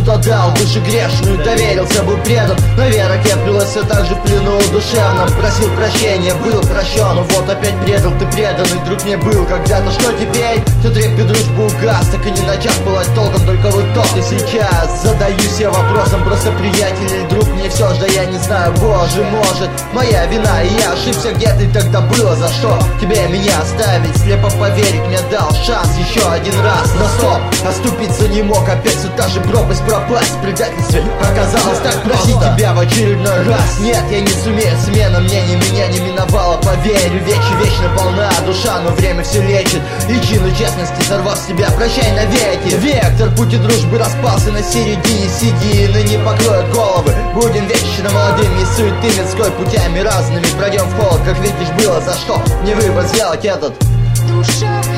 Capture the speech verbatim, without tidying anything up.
душу отдал, душу грешную доверился, был предан, но вера креплилась все так же в плену душевном. Просил прощения, был прощен, но вот опять предал, ты преданный друг мне был когда-то. Что теперь? Тот репи дружбу угас, так и не начав пылать толком, только вот тот и сейчас. Задаюсь я вопросом, просто приятель или друг мне все же, да я не знаю, боже, может моя вина, и я ошибся, где ты тогда было, за что тебе меня оставить, слепо поверить мне дал шанс еще один раз. Но стоп, оступиться не мог, опять все та же пропасть, пропасть в предательстве оказалось так просить тебя в очередной раз. Нет, я не сумею, смена мнений меня не миновала, поверь, вечи вечно полна душа, но время все лечит, и чину честности сорвав с тебя, прощай навеки. Вектор пути дружбы распался на середине седины, не покроют головы, будем вечно молодыми, суеты мирской путями разными, пройдем в холод, как видишь было, за что мне выбор сделать этот. Душа